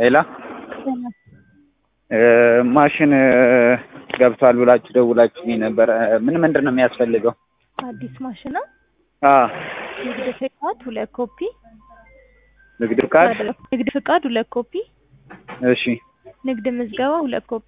ሄላ ማሽን ገብቷል ብላችሁ ደውላችሁኝ ነበር። ምንድን ነው የሚያስፈልገው? አዲስ ማሽን ነው። ንግድ ፍቃድ 2 ኮፒ። ንግድ ፍቃድ 2 ኮፒ። እሺ። ንግድ ምዝገባ 2 ኮፒ።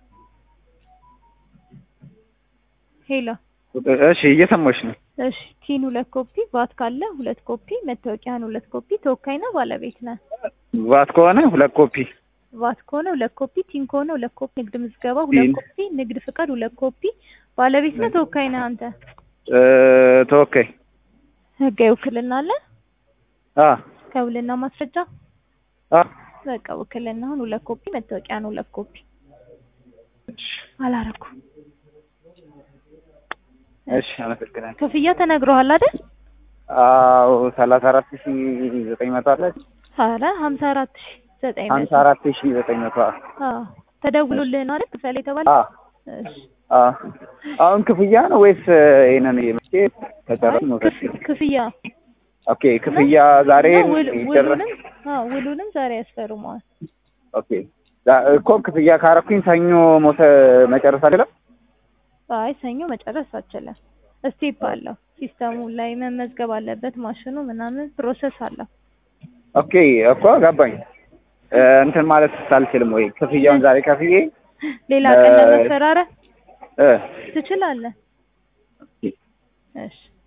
ሄሎ እሺ፣ እየሰማሽ ነው? እሺ። ቲን 2 ኮፒ። ቫት ካለ 2 ኮፒ። መታወቂያን 2 ኮፒ። ተወካይ ነው ባለቤት ነው? ቫት ከሆነ 2 ኮፒ። ቫት ከሆነ 2 ኮፒ። ቲን ከሆነ 2 ኮፒ። ንግድ ምዝገባ 2 ኮፒ። ንግድ ፍቃድ 2 ኮፒ። ባለቤት ነው ተወካይ ነው አንተ? ተወካይ። ህጋዊ ውክልና አለ? ከውልና ማስረጃ? በቃ ውክልናውን 2 ኮፒ። መታወቂያን 2 ኮፒ። አላረኩ። እሺ፣ አመሰግናለሁ። ክፍያ ተነግሯል አይደል? አዎ 34900 አለ። ኧረ 54900 54900። ተደውሎልህ ነው አይደል ክፈል የተባለ? እሺ። አሁን ክፍያ ነው ወይስ ይሄንን የመቼ ተጨረስ ነው? ክፍያ። ኦኬ፣ ክፍያ ዛሬ ውሉንም ዛሬ ያስፈርመዋል። ኦኬ እኮ ክፍያ ካረኩኝ ሰኞ መጨረስ አይደለም? አይ ሰኞ መጨረስ አልችልም። ስቴፕ አለው። ሲስተሙ ላይ መመዝገብ አለበት ማሽኑ ምናምን ፕሮሰስ አለው። ኦኬ እኮ ገባኝ። እንትን ማለት አልችልም ወይ? ክፍያውን ዛሬ ከፍዬ ሌላ ቀን ለመፈራረም ትችላለህ? እሺ